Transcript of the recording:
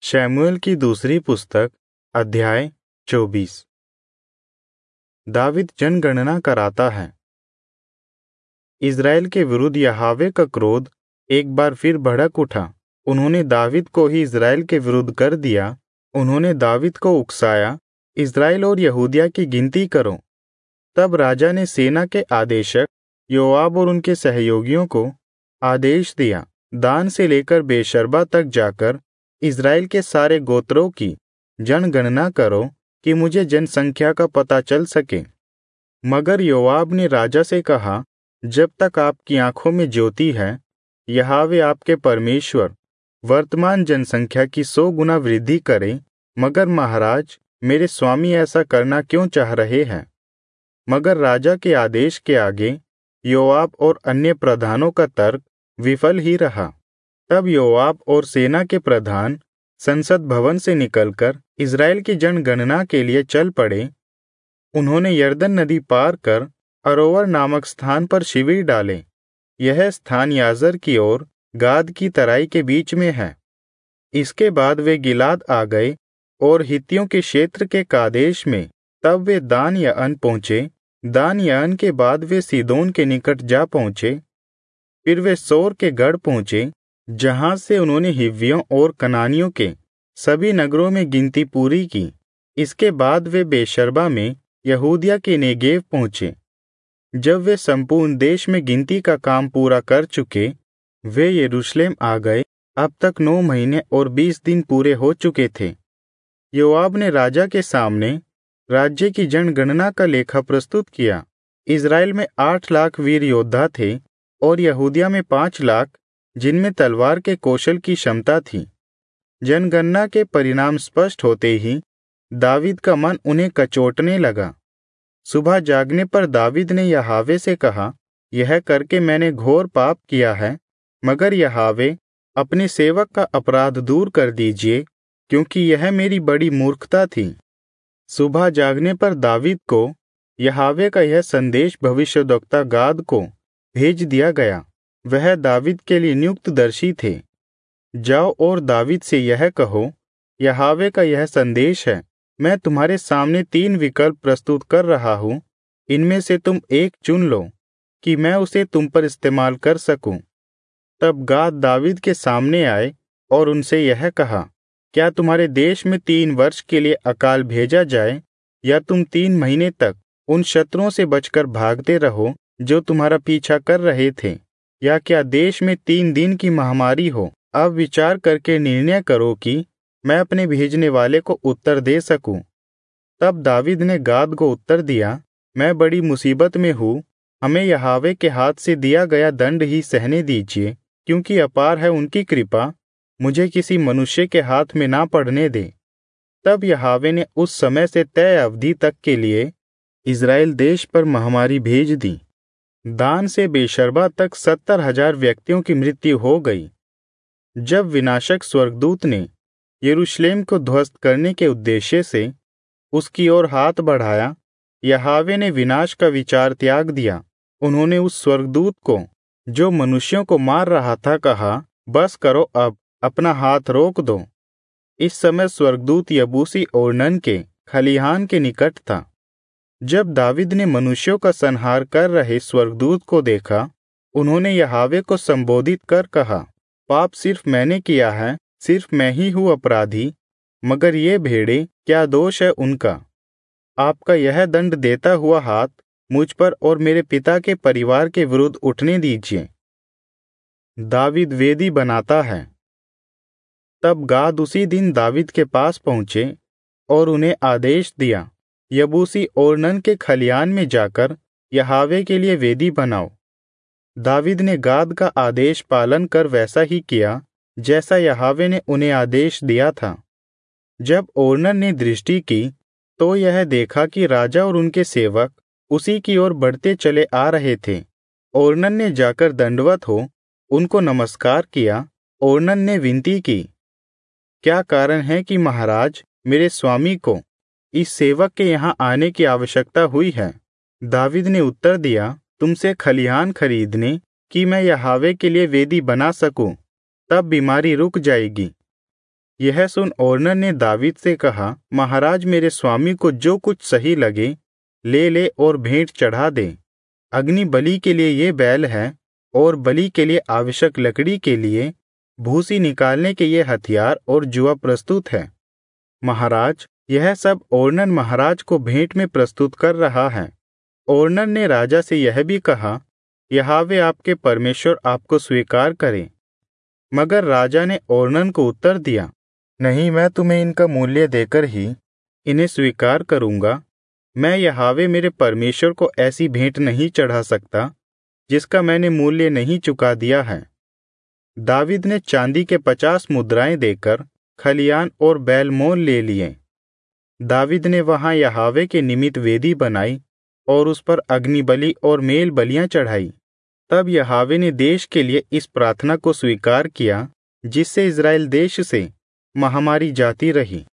शमूएल की दूसरी पुस्तक अध्याय 24। दावीद जनगणना कराता है। इज़राइल के विरुद्ध यहोवा का क्रोध एक बार फिर भड़क उठा। उन्होंने दावीद को ही इज़राइल के विरुद्ध कर दिया। उन्होंने दावीद को उकसाया, इज़राइल और यहूदिया की गिनती करो। तब राजा ने सेना के आदेशक योआब और उनके सहयोगियों को आदेश दिया, दान से लेकर बेशर्बा तक जाकर इज़राइल के सारे गोत्रों की जनगणना करो कि मुझे जनसंख्या का पता चल सके। मगर योआब ने राजा से कहा, जब तक आपकी आंखों में ज्योति है, यहोवा आपके परमेश्वर वर्तमान जनसंख्या की 100 गुना वृद्धि करे। मगर महाराज मेरे स्वामी ऐसा करना क्यों चाह रहे हैं? मगर राजा के आदेश के आगे योआब और अन्य प्रधानों का तर्क विफल ही रहा। तब योआब और सेना के प्रधान संसद भवन से निकलकर इज़राइल की जनगणना के लिए चल पड़े। उन्होंने यरदन नदी पार कर अरोवर नामक स्थान पर शिविर डाले। यह स्थान याजर की ओर गाद की तराई के बीच में है। इसके बाद वे गिलाद आ गए और हित्तियों के क्षेत्र के कादेश में। तब वे दान यान पहुँचे। दान यान के बाद वे सीदोन के निकट जा पहुँचे। फिर वे सोर के गढ़ पहुँचे, जहाँ से उन्होंने हिव्वियों और कनानियों के सभी नगरों में गिनती पूरी की। इसके बाद वे बेशर्बा में यहूदिया के नेगेव पहुँचे। जब वे संपूर्ण देश में गिनती का काम पूरा कर चुके, वे यरूशलेम आ गए। अब तक 9 महीने और 20 दिन पूरे हो चुके थे। योआब ने राजा के सामने राज्य की जनगणना का लेखा प्रस्तुत किया। इज़राइल में 8 लाख वीर योद्धा थे और यहूदिया में 5 लाख, जिनमें तलवार के कौशल की क्षमता थी। जनगणना के परिणाम स्पष्ट होते ही दावीद का मन उन्हें कचोटने लगा। सुबह जागने पर दावीद ने यहोवा से कहा, यह करके मैंने घोर पाप किया है। मगर यहोवा अपने सेवक का अपराध दूर कर दीजिए, क्योंकि यह मेरी बड़ी मूर्खता थी। सुबह जागने पर दावीद को यहोवा का यह संदेश भविष्यद्वक्ता गाद को भेज दिया गया। वह दावीद के लिए नियुक्त दर्शी थे। जाओ और दावीद से यह कहो, यहोवा का यह संदेश है, मैं तुम्हारे सामने 3 विकल्प प्रस्तुत कर रहा हूँ। इनमें से तुम एक चुन लो कि मैं उसे तुम पर इस्तेमाल कर सकूं। तब गाद दावीद के सामने आए और उनसे यह कहा, क्या तुम्हारे देश में 3 वर्ष के लिए अकाल भेजा जाए, या तुम 3 महीने तक उन शत्रुओं से बचकर भागते रहो जो तुम्हारा पीछा कर रहे थे, या क्या देश में 3 दिन की महामारी हो? अब विचार करके निर्णय करो कि मैं अपने भेजने वाले को उत्तर दे सकूं। तब दावीद ने गाद को उत्तर दिया, मैं बड़ी मुसीबत में हूँ। हमें यहोवा के हाथ से दिया गया दंड ही सहने दीजिए, क्योंकि अपार है उनकी कृपा। मुझे किसी मनुष्य के हाथ में ना पड़ने दे। तब यहोवा ने उस समय से तय अवधि तक के लिए इज़राइल देश पर महामारी भेज दी। दान से बेशर्बा तक 70,000 व्यक्तियों की मृत्यु हो गई। जब विनाशक स्वर्गदूत ने यरूशलेम को ध्वस्त करने के उद्देश्य से उसकी ओर हाथ बढ़ाया, यहोवा ने विनाश का विचार त्याग दिया। उन्होंने उस स्वर्गदूत को, जो मनुष्यों को मार रहा था, कहा, बस करो, अब अपना हाथ रोक दो। इस समय स्वर्गदूत यबूसी ओर्नन के खलिहान के निकट था। जब दावीद ने मनुष्यों का संहार कर रहे स्वर्गदूत को देखा, उन्होंने यहोवा को संबोधित कर कहा, पाप सिर्फ मैंने किया है, सिर्फ मैं ही हूँ अपराधी। मगर ये भेड़ें, क्या दोष है उनका? आपका यह दंड देता हुआ हाथ मुझ पर और मेरे पिता के परिवार के विरुद्ध उठने दीजिए। दावीद वेदी बनाता है। तब गाद उसी दिन दावीद के पास पहुँचे और उन्हें आदेश दिया, यबूसी ओर्नन के खलिहान में जाकर यहोवा के लिए वेदी बनाओ। दावीद ने गाद का आदेश पालन कर वैसा ही किया जैसा यहोवा ने उन्हें आदेश दिया था। जब ओर्नन ने दृष्टि की तो यह देखा कि राजा और उनके सेवक उसी की ओर बढ़ते चले आ रहे थे। ओर्नन ने जाकर दंडवत हो उनको नमस्कार किया। ओर्नन ने विनती की, क्या कारण है कि महाराज मेरे स्वामी को इस सेवक के यहाँ आने की आवश्यकता हुई है? दावीद ने उत्तर दिया, तुमसे खलिहान खरीदने कि मैं यहोवा के लिए वेदी बना सकूं, तब बीमारी रुक जाएगी। यह सुन ओर्नन ने दावीद से कहा, महाराज मेरे स्वामी को जो कुछ सही लगे ले ले और भेंट चढ़ा दे। अग्नि बलि के लिए ये बैल है और बलि के लिए आवश्यक लकड़ी के लिए भूसी निकालने के ये हथियार और जुआ प्रस्तुत है। महाराज, यह सब ओर्नन महाराज को भेंट में प्रस्तुत कर रहा है। ओर्नन ने राजा से यह भी कहा, यहोवा आपके परमेश्वर आपको स्वीकार करे। मगर राजा ने ओर्नन को उत्तर दिया, नहीं, मैं तुम्हें इनका मूल्य देकर ही इन्हें स्वीकार करूंगा। मैं यहोवा मेरे परमेश्वर को ऐसी भेंट नहीं चढ़ा सकता जिसका मैंने मूल्य नहीं चुका दिया है। दावीद ने चांदी के 50 मुद्राएं देकर खलियान और बैल मोल ले लिए। दावीद ने वहां यहोवा के निमित्त वेदी बनाई और उस पर अग्नि बलि और मेल बलियां चढ़ाई। तब यहोवा ने देश के लिए इस प्रार्थना को स्वीकार किया, जिससे इस्राएल देश से महामारी जाती रही।